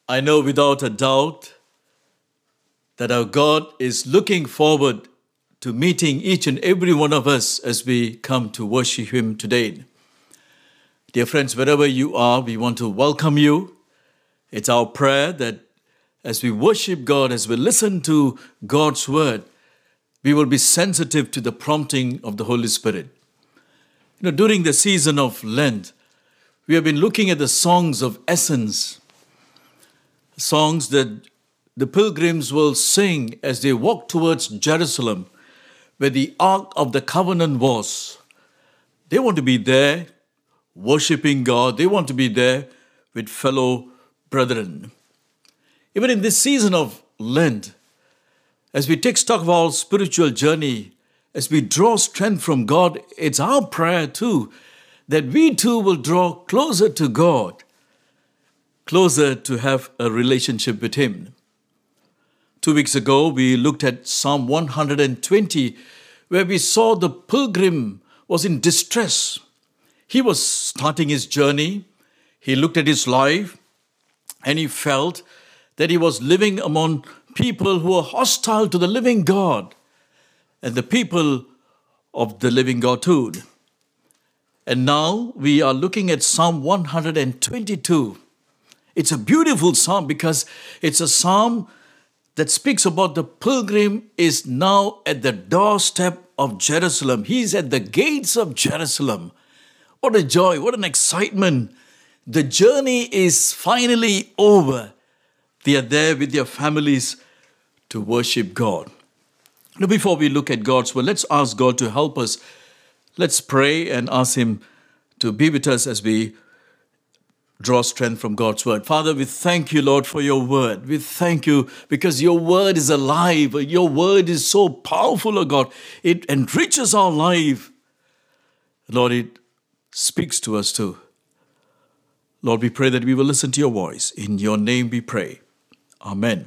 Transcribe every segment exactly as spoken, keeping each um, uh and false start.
I know without a doubt that our God is looking forward to meeting each and every one of us as we come to worship Him today. Dear friends, wherever you are, we want to welcome you. It's our prayer that as we worship God, as we listen to God's word, we will be sensitive to the prompting of the Holy Spirit. You know, during the season of Lent, we have been looking at the songs of ascents, songs that the pilgrims will sing as they walk towards Jerusalem, where the Ark of the Covenant was. They want to be there worshiping God. They want to be there with fellow brethren. Even in this season of Lent, as we take stock of our spiritual journey, as we draw strength from God, it's our prayer too that we too will draw closer to God, closer to have a relationship with Him. Two weeks ago, we looked at Psalm one hundred twenty, where we saw the pilgrim was in distress. He was starting his journey. He looked at his life and he felt that he was living among people who were hostile to the living God and the people of the living God too. And now we are looking at Psalm one hundred twenty-two. It's a beautiful psalm because it's a psalm that speaks about the pilgrim is now at the doorstep of Jerusalem. He's at the gates of Jerusalem. What a joy, what an excitement. The journey is finally over. They are there with their families to worship God. Now, before we look at God's word, let's ask God to help us. Let's pray and ask Him to be with us as we draw strength from God's word. Father, we thank you, Lord, for your word. We thank you because your word is alive. Your word is so powerful, oh God. It enriches our life. Lord, it speaks to us too. Lord, we pray that we will listen to your voice. In your name we pray. Amen.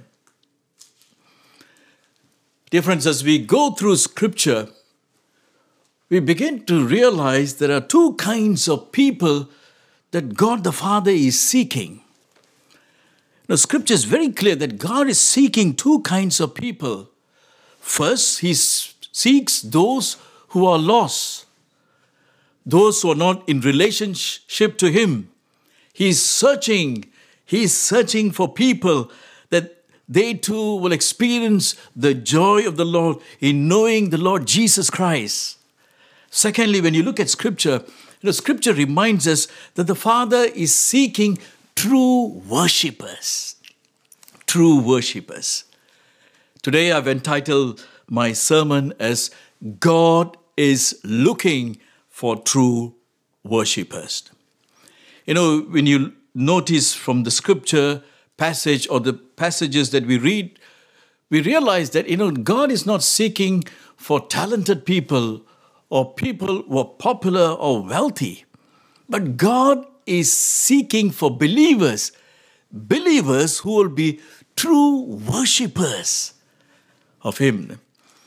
Dear friends, as we go through Scripture, we begin to realize there are two kinds of people that God the Father is seeking. Now, Scripture is very clear that God is seeking two kinds of people. First, He seeks those who are lost, those who are not in relationship to Him. He is searching, He is searching for people that they too will experience the joy of the Lord in knowing the Lord Jesus Christ. Secondly, when you look at Scripture, you know, Scripture reminds us that the Father is seeking true worshippers. True worshippers. Today I've entitled my sermon as God is looking for true worshippers. You know, when you notice from the Scripture passage or the passages that we read, we realize that, you know, God is not seeking for talented people or people who are popular or wealthy. But God is seeking for believers, believers who will be true worshippers of Him.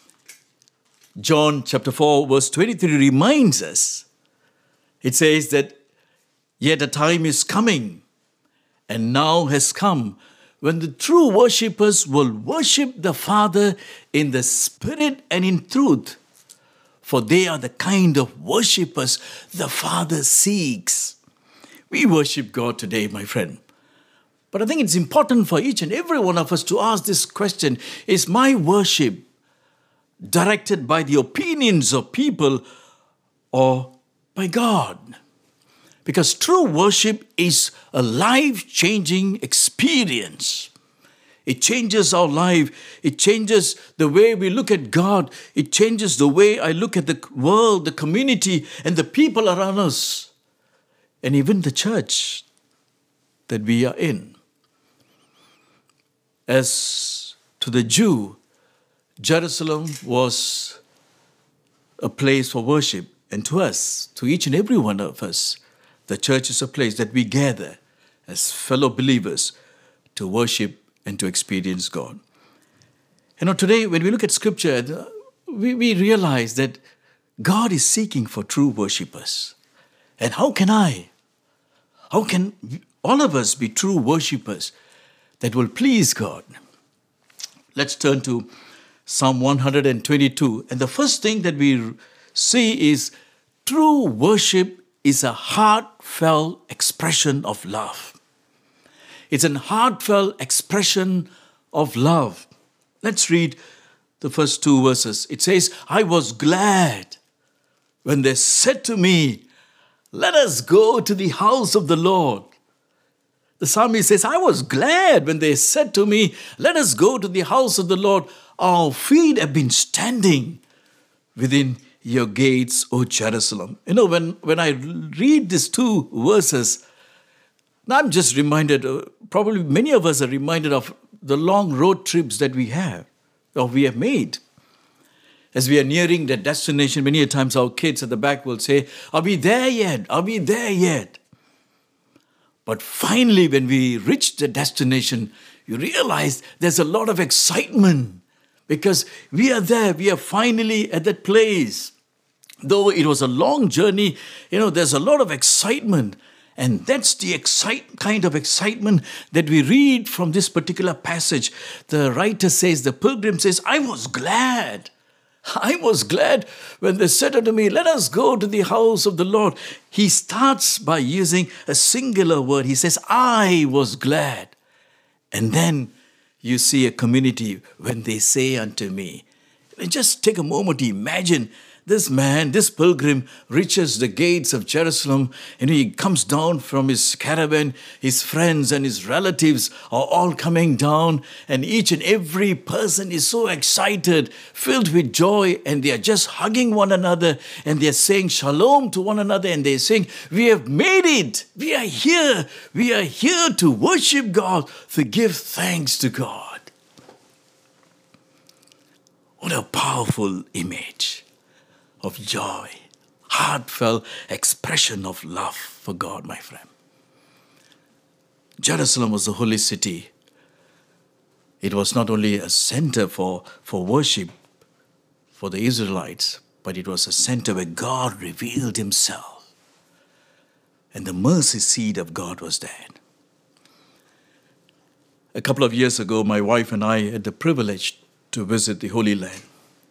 John chapter four verse twenty-three reminds us, it says that, yet a time is coming and now has come when the true worshippers will worship the Father in the Spirit and in truth. For they are the kind of worshippers the Father seeks. We worship God today, my friend. But I think it's important for each and every one of us to ask this question: is my worship directed by the opinions of people or by God? Because true worship is a life-changing experience. It changes our life. It changes the way we look at God. It changes the way I look at the world, the community, and the people around us, and even the church that we are in. As to the Jew, Jerusalem was a place for worship. And to us, to each and every one of us, the church is a place that we gather as fellow believers to worship and to experience God. You know, today when we look at Scripture, we, we realize that God is seeking for true worshippers. And how can I, how can all of us be true worshippers? that will please God. Let's turn to Psalm one hundred twenty-two. And the first thing that we see is true worship is a heartfelt expression of love. It's a heartfelt expression of love. Let's read the first two verses. It says, I was glad when they said to me, let us go to the house of the Lord. The psalmist says, I was glad when they said to me, let us go to the house of the Lord. Our feet have been standing within your gates, O Jerusalem. You know, when, when I read these two verses, I'm just reminded, uh, probably many of us are reminded of the long road trips that we have, or we have made. As we are nearing the destination, many times our kids at the back will say, are we there yet? Are we there yet? But finally, when we reach the destination, you realize there's a lot of excitement because we are there. We are finally at that place. Though it was a long journey, you know, there's a lot of excitement. And that's the excite, kind of excitement that we read from this particular passage. The writer says, the pilgrim says, I was glad. I was glad when they said unto me, let us go to the house of the Lord. He starts by using a singular word. He says, I was glad. And then you see a community when they say unto me. Just take a moment to imagine this man, this pilgrim, reaches the gates of Jerusalem and he comes down from his caravan. His friends and his relatives are all coming down, and each and every person is so excited, filled with joy, and they are just hugging one another and they are saying shalom to one another, and they are saying, we have made it. We are here. We are here to worship God, to give thanks to God. What a powerful image of joy, heartfelt expression of love for God, my friend. Jerusalem was the holy city. It was not only a center for, for worship for the Israelites, but it was a center where God revealed himself. And the mercy seat of God was there. A couple of years ago, my wife and I had the privilege to visit the Holy Land.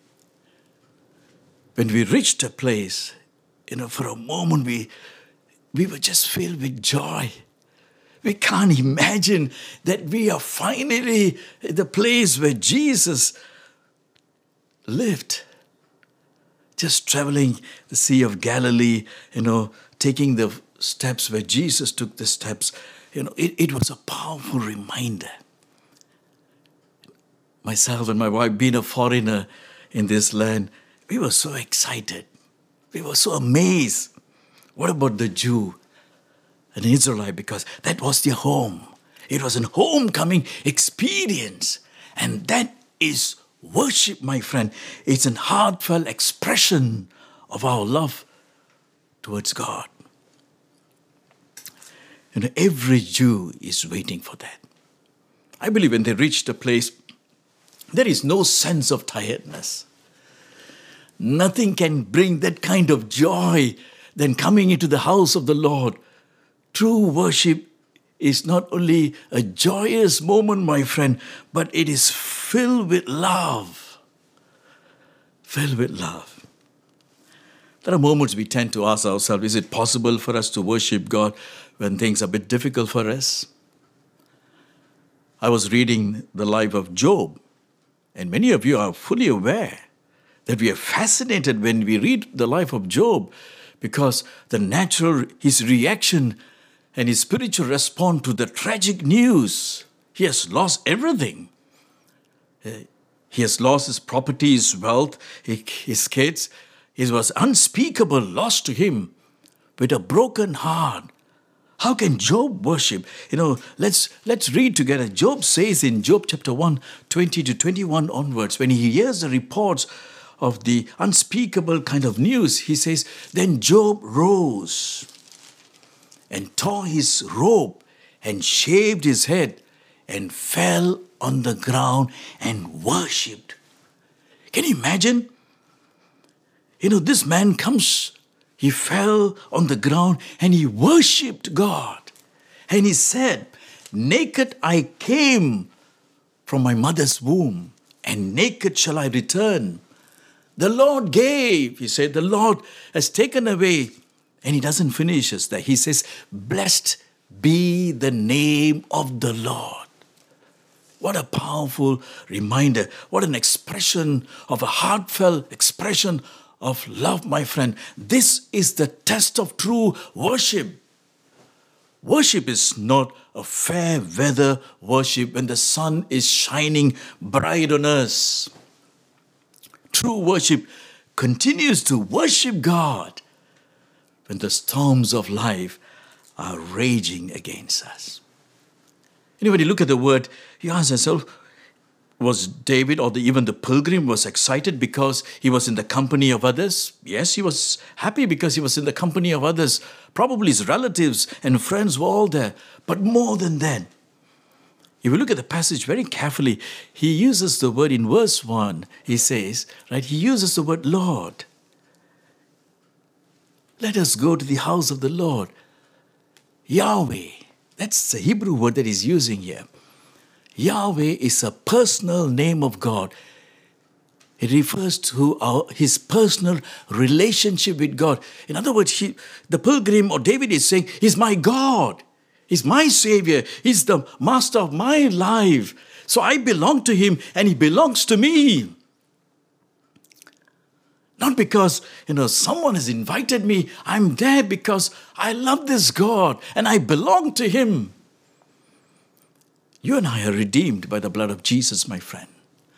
When we reached a place, you know, for a moment we, we were just filled with joy. We can't imagine that we are finally at the place where Jesus lived. Just traveling the Sea of Galilee, you know, taking the steps where Jesus took the steps. You know, it, it was a powerful reminder. Myself and my wife, being a foreigner in this land, we were so excited. We were so amazed. What about the Jew, an Israelite? Because that was their home. It was a homecoming experience. And that is worship, my friend. It's a heartfelt expression of our love towards God. You know, every Jew is waiting for that. I believe when they reach the place, there is no sense of tiredness. Nothing can bring that kind of joy than coming into the house of the Lord. True worship is not only a joyous moment, my friend, but it is filled with love. Filled with love. There are moments we tend to ask ourselves, is it possible for us to worship God when things are a bit difficult for us? I was reading the life of Job, and many of you are fully aware that we are fascinated when we read the life of Job, because the natural, his reaction and his spiritual response to the tragic news. He has lost everything. He has lost his property, his wealth, his kids. It was unspeakable loss to him. With a broken heart, how can Job worship? You know, let's let's read together. Job says in Job chapter one, twenty to twenty-one onwards, when he hears the reports of the unspeakable kind of news, he says, then Job rose and tore his robe and shaved his head and fell on the ground and worshipped. Can you imagine? You know, this man comes, he fell on the ground and he worshipped God. And he said, naked I came from my mother's womb, and naked shall I return. The Lord gave, he said, the Lord has taken away. And he doesn't finish us there. He says, blessed be the name of the Lord. What a powerful reminder. What an expression of a heartfelt expression of love, my friend. This is the test of true worship. Worship is not a fair weather worship when the sun is shining bright on us. True worship continues to worship God when the storms of life are raging against us. You know, when you look at the word, you ask yourself, was David or the, even the pilgrim was excited because he was in the company of others? Yes, he was happy because he was in the company of others. Probably his relatives and friends were all there. But more than that, if you look at the passage very carefully, he uses the word in verse one. He says, right, he uses the word Lord. Let us go to the house of the Lord. Yahweh, that's the Hebrew word that he's using here. Yahweh is a personal name of God. It refers to our, his personal relationship with God. In other words, he, the pilgrim or David is saying, he's my God. He's my Savior. He's the master of my life. So I belong to him and he belongs to me. Not because, you know, someone has invited me. I'm there because I love this God and I belong to him. You and I are redeemed by the blood of Jesus, my friend.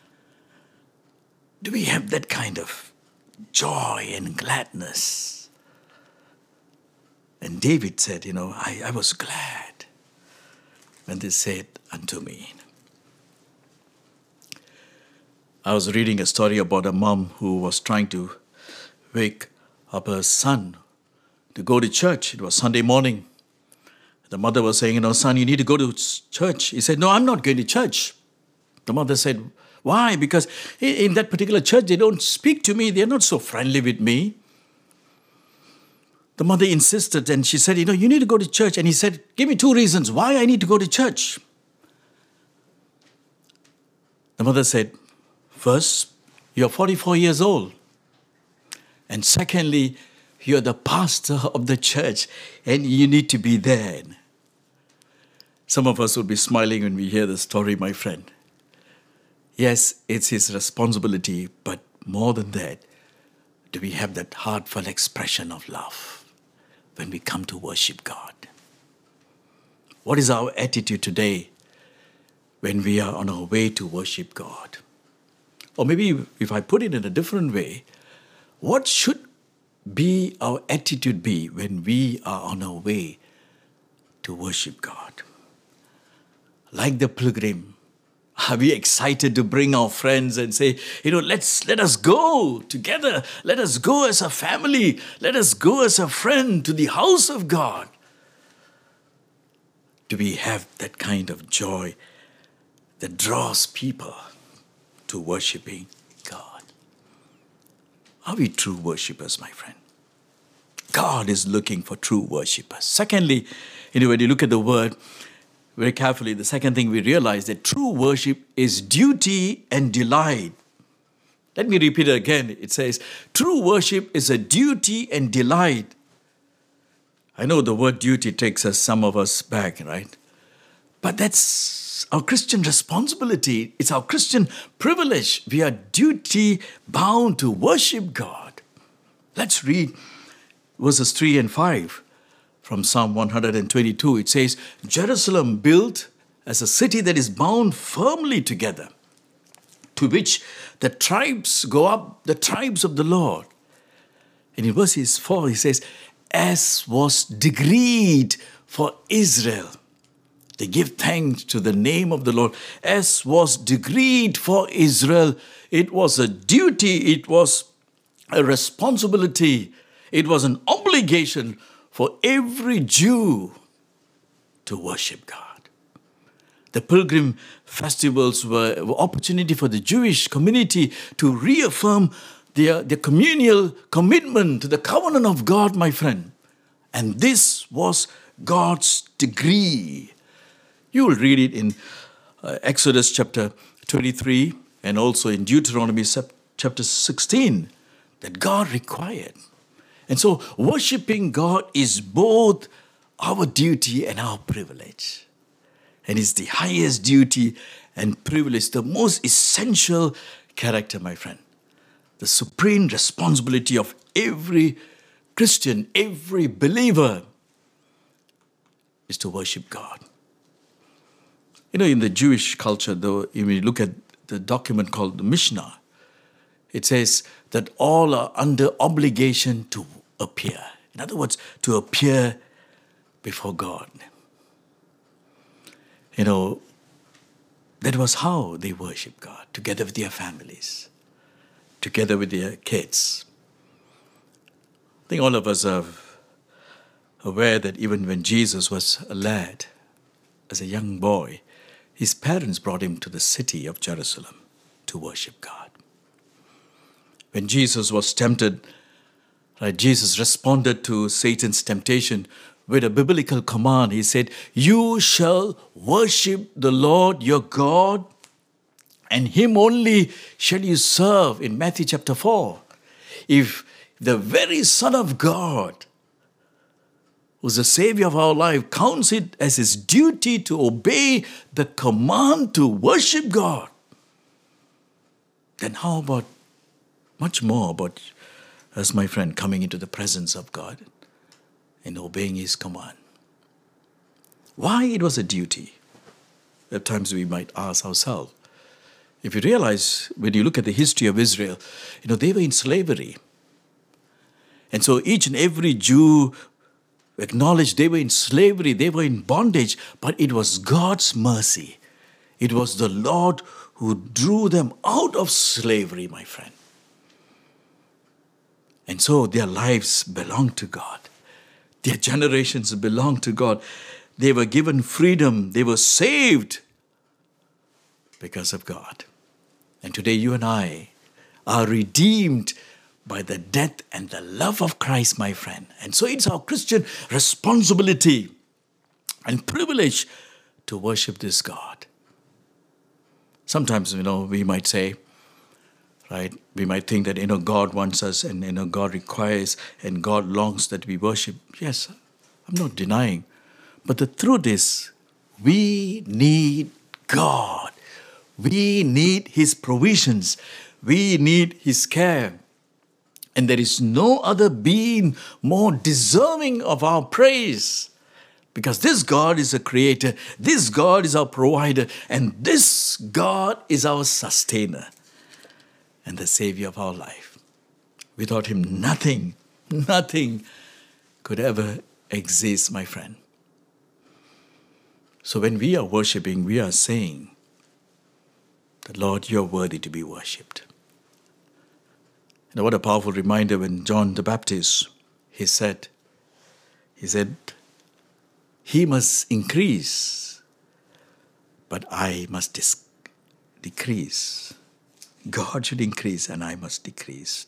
Do we have that kind of joy and gladness? And David said, you know, I, I was glad when they said unto me. I was reading a story about a mom who was trying to wake up her son to go to church. It was Sunday morning. The mother was saying, you know, son, you need to go to church. He said, no, I'm not going to church. The mother said, why? Because in that particular church, they don't speak to me. They're not so friendly with me. The mother insisted and she said, you know, you need to go to church. And he said, give me two reasons why I need to go to church. The mother said, first, you're forty-four years old. And secondly, you're the pastor of the church and you need to be there. Some of us will be smiling when we hear the story, my friend. Yes, it's his responsibility, but more than that, do we have that heartfelt expression of love when we come to worship God? What is our attitude today when we are on our way to worship God? Or maybe if I put it in a different way, what should be our attitude be when we are on our way to worship God? Like the pilgrim, are we excited to bring our friends and say, you know, let's let us go together. Let us go as a family. Let us go as a friend to the house of God. Do we have that kind of joy that draws people to worshiping God? Are we true worshipers, my friend? God is looking for true worshipers. Secondly, you know, when you look at the word very carefully, the second thing we realize that true worship is duty and delight. Let me repeat it again. It says, true worship is a duty and delight. I know the word duty takes us, some of us back, right? But that's our Christian responsibility. It's our Christian privilege. We are duty bound to worship God. Let's read verses three and five. From Psalm one twenty-two, it says, Jerusalem built as a city that is bound firmly together, to which the tribes go up, the tribes of the Lord. And in verses four, he says, as was decreed for Israel. They give thanks to the name of the Lord. As was decreed for Israel. It was a duty, it was a responsibility, it was an obligation for every Jew to worship God. The pilgrim festivals were an opportunity for the Jewish community to reaffirm their, their communal commitment to the covenant of God, my friend. And this was God's decree. You will read it in uh, Exodus chapter twenty-three and also in Deuteronomy chapter sixteen that God required. And so worshiping God is both our duty and our privilege. And it's the highest duty and privilege, the most essential character, my friend. The supreme responsibility of every Christian, every believer is to worship God. You know, in the Jewish culture, though, if you look at the document called the Mishnah, it says that all are under obligation to appear. In other words, to appear before God. You know, that was how they worship God, together with their families, together with their kids. I think all of us are aware that even when Jesus was a lad, as a young boy, his parents brought him to the city of Jerusalem to worship God. When Jesus was tempted, right, Jesus responded to Satan's temptation with a biblical command. He said, "You shall worship the Lord your God, and him only shall you serve," in Matthew chapter four. If the very Son of God, who's the Savior of our life, counts it as his duty to obey the command to worship God, then how about much more about us, my friend, coming into the presence of God and obeying his command? Why it was a duty? At times we might ask ourselves. If you realize, when you look at the history of Israel, you know, they were in slavery. And so each and every Jew acknowledged they were in slavery, they were in bondage, but it was God's mercy. It was the Lord who drew them out of slavery, my friend. And so their lives belonged to God. Their generations belonged to God. They were given freedom. They were saved because of God. And today you and I are redeemed by the death and the love of Christ, my friend. And so it's our Christian responsibility and privilege to worship this God. Sometimes, you know, we might say, right, we might think that, you know, God wants us and, you know, God requires and God longs that we worship. Yes, I'm not denying. But the truth is, we need God. We need his provisions. We need his care. And there is no other being more deserving of our praise. Because this God is a creator, this God is our provider, and this God is our sustainer and the Savior of our life. Without him, nothing, nothing could ever exist, my friend. So when we are worshiping, we are saying that, Lord, you're worthy to be worshipped. And what a powerful reminder when John the Baptist, he said, he said, he must increase, but I must dis- decrease. God should increase and I must decrease.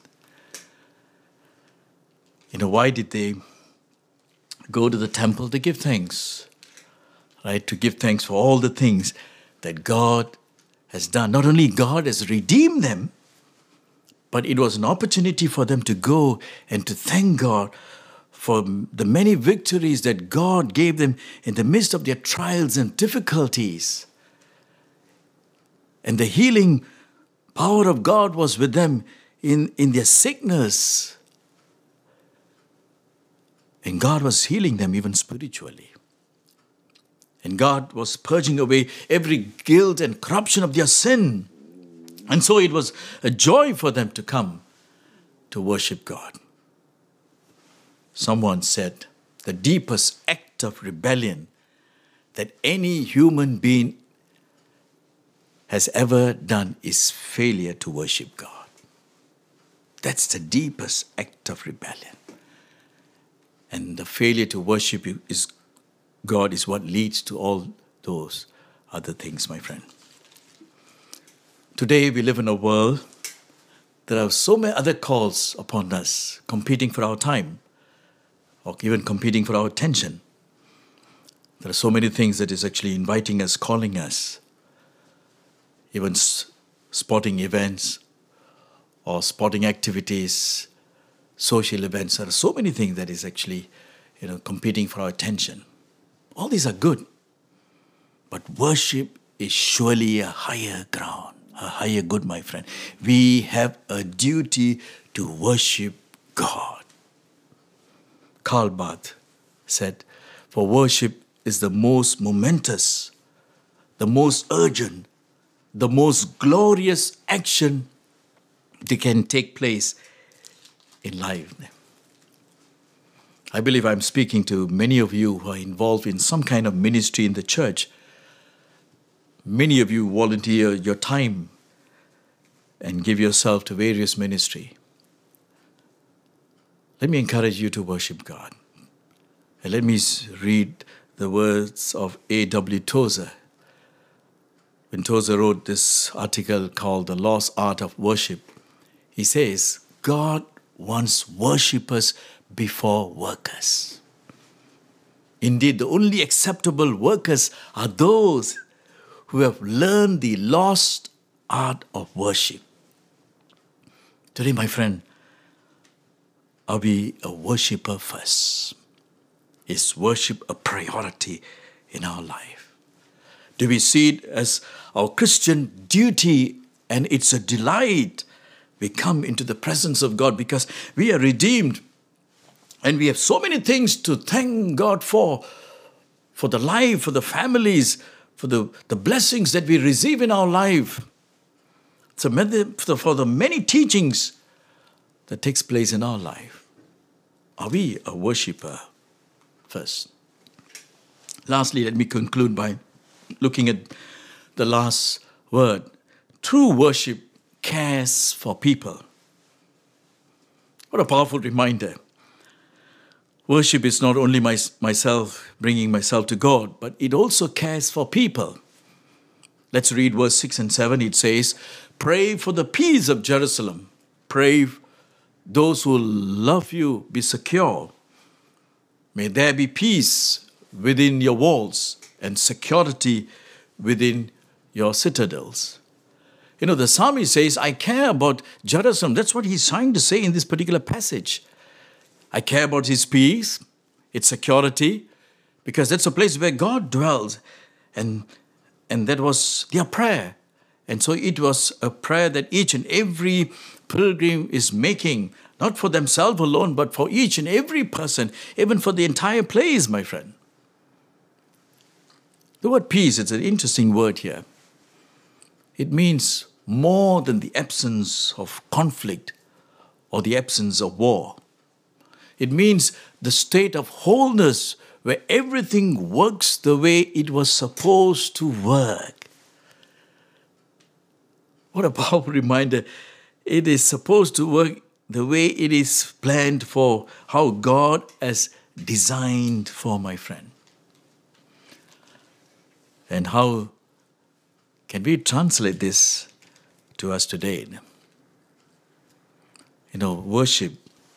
You know, why did they go to the temple? To give thanks, right? To give thanks for all the things that God has done. Not only God has redeemed them, but it was an opportunity for them to go and to thank God for the many victories that God gave them in the midst of their trials and difficulties. And the healing power of God was with them in, in their sickness. And God was healing them even spiritually. And God was purging away every guilt and corruption of their sin. And so it was a joy for them to come to worship God. Someone said, the deepest act of rebellion that any human being has ever done is failure to worship God. That's the deepest act of rebellion. And the failure to worship is God is what leads to all those other things, my friend. Today we live in a world, there are so many other calls upon us, competing for our time, or even competing for our attention. There are so many things that is actually inviting us, calling us, even s- sporting events or sporting activities, social events. There are so many things that is actually, you know, competing for our attention. All these are good, but worship is surely a higher ground, a higher good, my friend. We have a duty to worship God. Karl Barth said, for worship is the most momentous, the most urgent, the most glorious action that can take place in life. I believe I'm speaking to many of you who are involved in some kind of ministry in the church. Many of you volunteer your time and give yourself to various ministry. Let me encourage you to worship God. And let me read the words of A W Tozer. When Tozer wrote this article called The Lost Art of Worship, he says, God wants worshippers before workers. Indeed, the only acceptable workers are those who have learned the lost art of worship. Today, my friend, are we a worshipper first? Is worship a priority in our life? Do we see it as our Christian duty and it's a delight? We come into the presence of God because we are redeemed and we have so many things to thank God for, for the life, for the families, for the, the blessings that we receive in our life. So for the many teachings that takes place in our life. Are we a worshipper first? Lastly, let me conclude by looking at the last word. True worship cares for people. What a powerful reminder. Worship is not only my, myself, bringing myself to God, but it also cares for people. Let's read verse six and seven. It says, pray for the peace of Jerusalem. Pray those who love you be secure. May there be peace within your walls and security within your citadels. You know, the psalmist says, I care about Jerusalem. That's what he's trying to say in this particular passage. I care about his peace, its security, because that's a place where God dwells. And, and that was their prayer. And so it was a prayer that each and every pilgrim is making, not for themselves alone, but for each and every person, even for the entire place, my friend. The word peace, it's an interesting word here. It means more than the absence of conflict or the absence of war. It means the state of wholeness where everything works the way it was supposed to work. What a powerful reminder. It is supposed to work the way it is planned for, how God has designed for, my friend. And how can we translate this to us today? You know, worship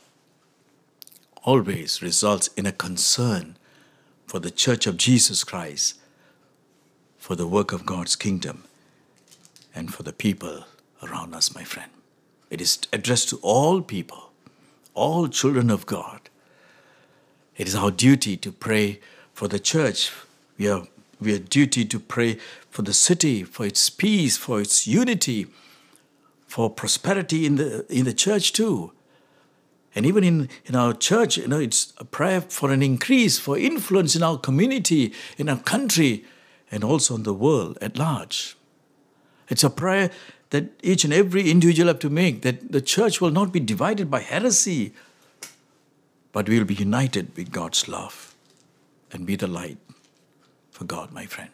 always results in a concern for the Church of Jesus Christ, for the work of God's kingdom, and for the people around us, my friend. It is addressed to all people, all children of God. It is our duty to pray for the church. We are we are duty to pray for the city, for its peace, for its unity, for prosperity in the in the church too. And even in, in our church, you know, it's a prayer for an increase, for influence in our community, in our country, and also in the world at large. It's a prayer that each and every individual have to make, that the church will not be divided by heresy, but we will be united with God's love and be the light for God, my friend.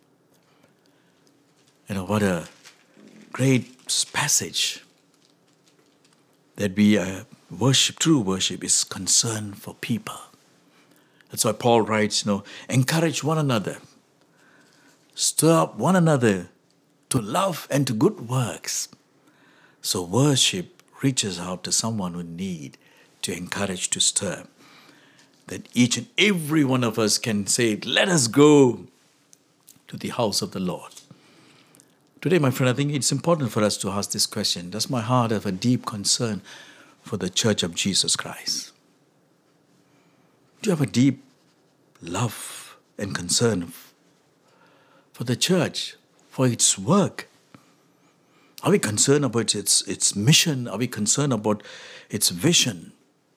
You know, what a great passage that we uh, worship, true worship is concern for people. That's why Paul writes, you know, encourage one another, stir up one another to love and to good works. So worship reaches out to someone who need to encourage, to stir. that each and every one of us can say, let us go to the house of the Lord. Today, my friend, I think it's important for us to ask this question. Does my heart have a deep concern for the church of Jesus Christ? Do you have a deep love and concern for the church, for its work? Are we concerned about its, its mission? Are we concerned about its vision?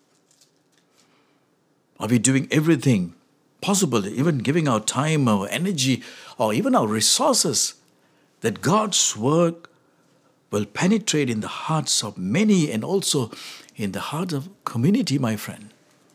Are we doing everything possible, even giving our time, our energy, or even our resources, that God's work will penetrate in the hearts of many and also in the heart of community, my friend?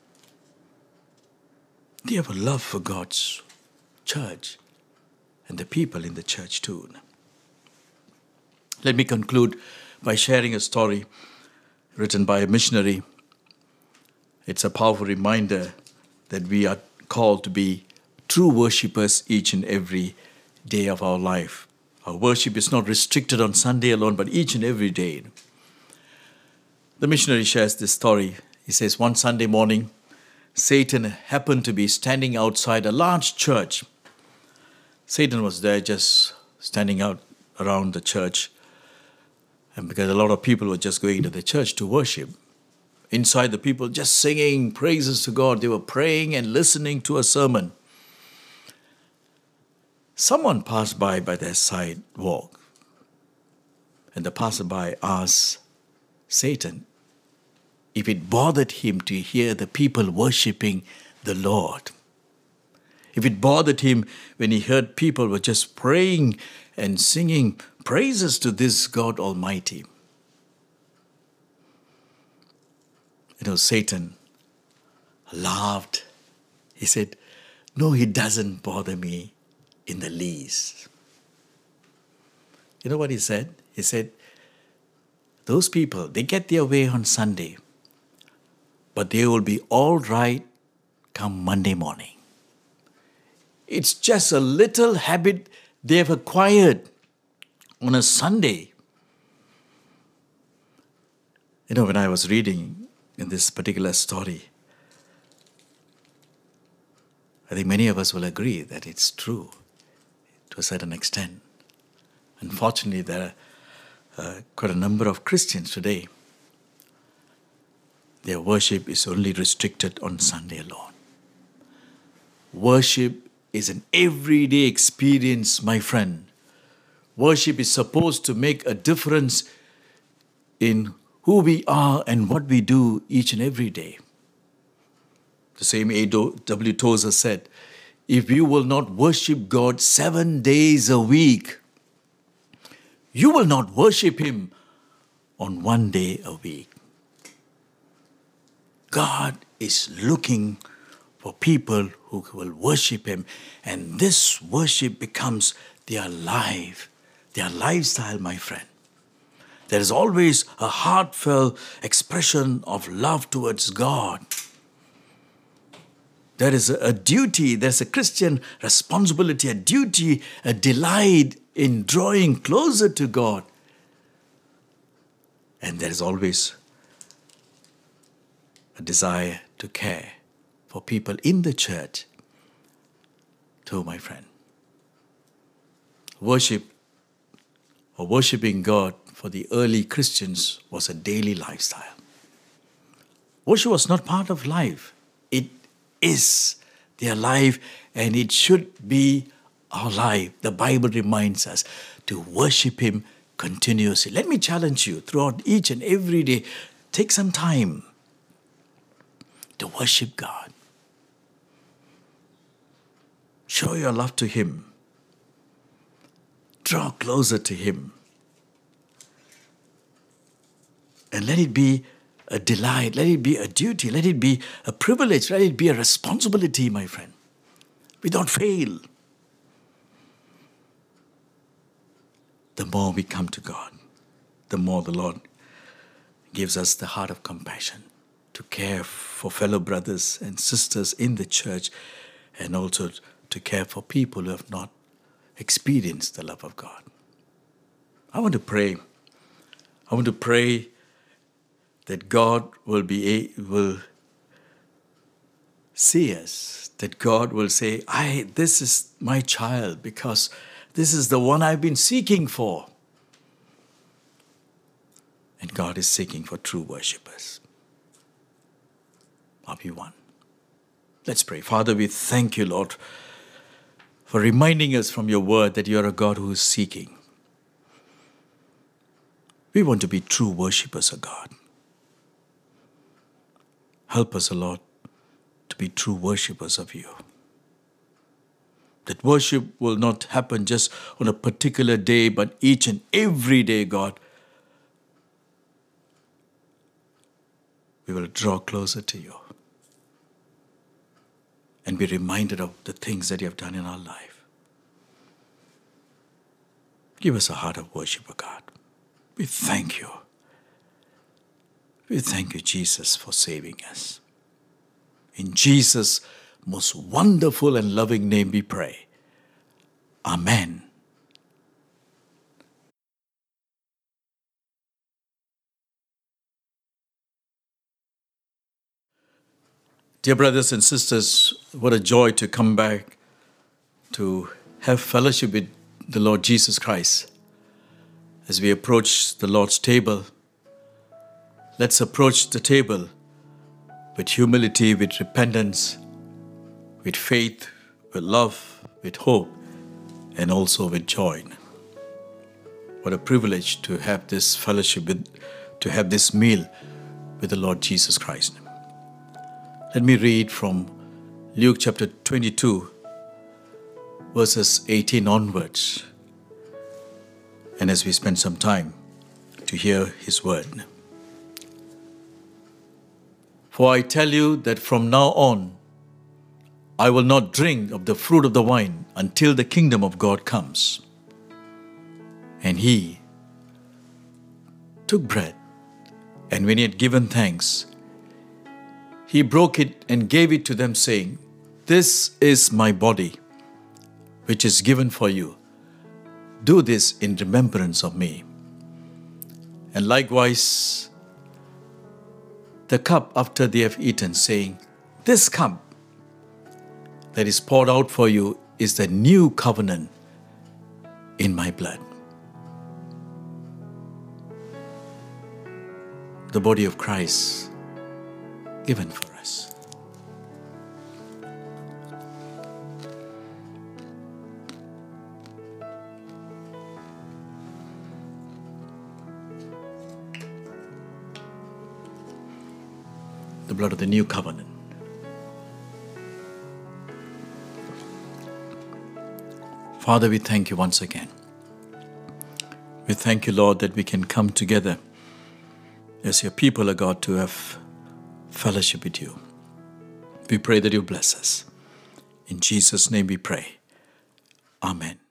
Do you have a love for God's church and the people in the church too? Let me conclude by sharing a story written by a missionary. It's a powerful reminder that we are called to be true worshippers each and every day of our life. Our worship is not restricted on Sunday alone, but each and every day. The missionary shares this story. He says, one Sunday morning, Satan happened to be standing outside a large church. Satan was there just standing out around the church. And because a lot of people were just going to the church to worship. Inside, the people just singing praises to God. They were praying and listening to a sermon. Someone passed by by their sidewalk. And the passerby asked Satan if it bothered him to hear the people worshiping the Lord. If it bothered him when he heard people were just praying and singing praises to this God Almighty. You know, Satan laughed. He said, no, it doesn't bother me in the least. You know what he said? He said, those people, they get their way on Sunday, but they will be all right come Monday morning. It's just a little habit they have acquired on a Sunday. You know, when I was reading in this particular story, I think many of us will agree that it's true to a certain extent. Unfortunately, there are uh, quite a number of Christians today. Their worship is only restricted on Sunday alone. Worship is an everyday experience, my friend. Worship is supposed to make a difference in who we are and what we do each and every day. The same A W Tozer said, if you will not worship God seven days a week, you will not worship Him on one day a week. God is looking for people who will worship Him, and this worship becomes their life, their lifestyle, my friend. There is always a heartfelt expression of love towards God. There is a, a duty, there's a Christian responsibility, a duty, a delight in drawing closer to God. And there is always a desire to care for people in the church too, my friend. Worship or worshiping God for the early Christians was a daily lifestyle. Worship was not part of life. It is their life, and it should be our life. The Bible reminds us to worship Him continuously. Let me challenge you throughout each and every day, take some time to worship God. Show your love to Him. Draw closer to Him. And let it be a delight, let it be a duty, let it be a privilege, let it be a responsibility, my friend. We don't fail. The more we come to God, the more the Lord gives us the heart of compassion to care for fellow brothers and sisters in the church, and also to care for people who have not experienced the love of God. I want to pray. I want to pray that God will be will see us, that God will say, I, this is my child because this is the one I've been seeking for. And God is seeking for true worshippers. Are we one? Let's pray. Father, we thank you, Lord, for reminding us from your word that you are a God who is seeking. We want to be true worshippers of God. Help us, O Lord, to be true worshippers of you. That worship will not happen just on a particular day, but each and every day, God, we will draw closer to you and be reminded of the things that you have done in our life. Give us a heart of worship, O God. We thank you. We thank you, Jesus, for saving us. In Jesus' most wonderful and loving name we pray. Amen. Dear brothers and sisters, what a joy to come back to have fellowship with the Lord Jesus Christ. As we approach the Lord's table, let's approach the table with humility, with repentance, with faith, with love, with hope, and also with joy. What a privilege to have this fellowship, with, to have this meal with the Lord Jesus Christ. Let me read from Luke chapter twenty-two, verses eighteen onwards. And as we spend some time to hear his word. For I tell you that from now on, I will not drink of the fruit of the vine until the kingdom of God comes. And he took bread, and when he had given thanks, he broke it and gave it to them, saying, This is my body, which is given for you. Do this in remembrance of me. And likewise, the cup after they have eaten, saying, This cup that is poured out for you is the new covenant in my blood. The body of Christ given for us. The blood of the new covenant. Father, we thank you once again. We thank you, Lord, that we can come together as your people, O God, to have fellowship with you. We pray that you bless us. In Jesus' name we pray. Amen.